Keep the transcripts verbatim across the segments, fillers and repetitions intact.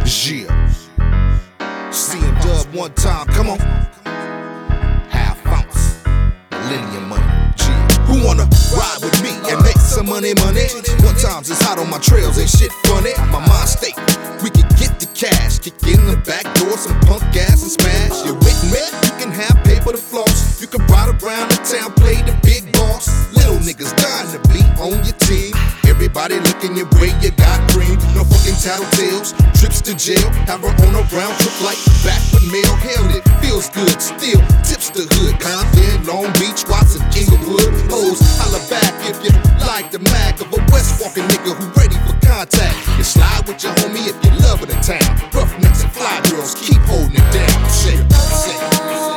Yeah. C M Dub one time, come on. Half ounce, millennium money. Yeah. Who wanna ride with me and make some money, money? One times it's hot on my trails, ain't shit funny. My mind state, we can get the cash, kick in the back door, some punk gas and smash. You with me? You can have paper to floss. You can ride around the town, play the big boss. Little niggas dying to be on your team. Everybody looking your way, you got green. No fucking tattletales, trips to jail. Have her on a round trip like Backford mail. Hell, it feels good, still tips the hood. Compton, Long Beach, Watson, Inglewood. Hoes, holla back if you like the Mac of a West walking nigga who ready for contact. You slide with your homie if you loving the town. Roughnecks and fly girls, keep holding it down. Say it, say it.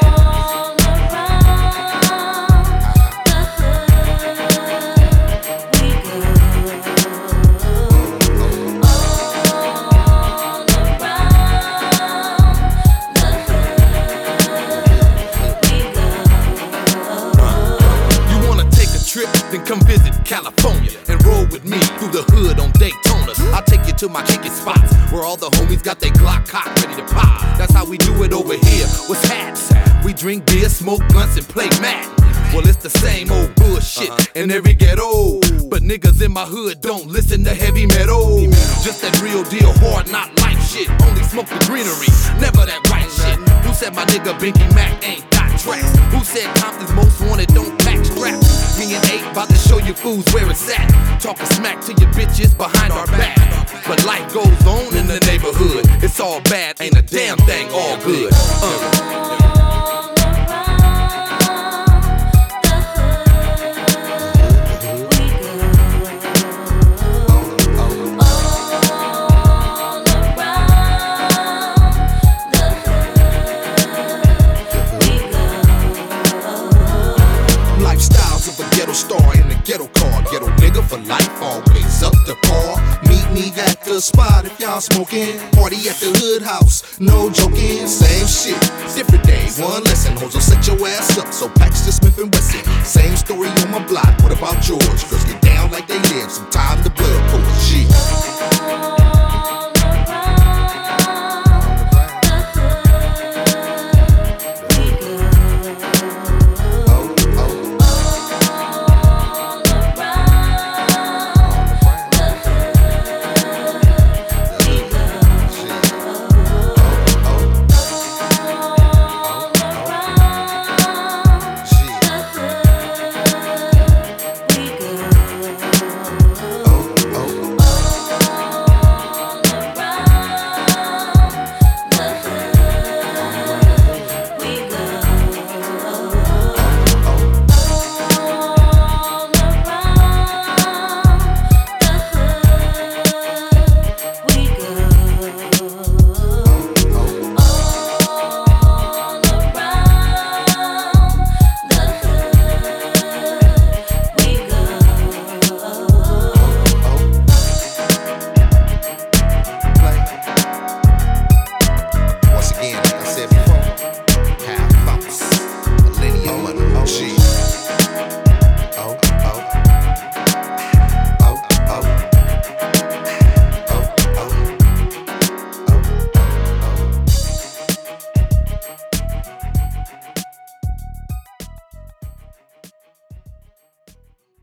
Then come visit California and roll with me through the hood on Daytona. I'll take you to my kicking spots where all the homies got their Glock cock ready to pop. That's how we do it over here. What's hats? We drink beer, smoke blunts, and play Madden. Well, it's the same old bullshit uh-huh. in every ghetto. But niggas in my hood don't listen to heavy metal. Just that real deal, hard, not life shit. Only smoke the greenery, never that white shit. Who said my nigga Binky Mac ain't got tracks? Who said Compton's most wanted don't pack straps? Me and eight about to show you fools where it's at. Talking smack to your bitches behind our back. But life goes on in the neighborhood. It's all bad, ain't a damn thing all good. Uh. Ghetto star in the ghetto car, ghetto nigga for life, always up to par. Meet me at the spot if y'all smoking. Party at the hood house, no joking. Same shit, different day, one lesson. Hoes will set your ass up, so Paxton Smith and Wesson. Same story on my block, what about yours? Girls get down like they live, some time the blood pours, shit.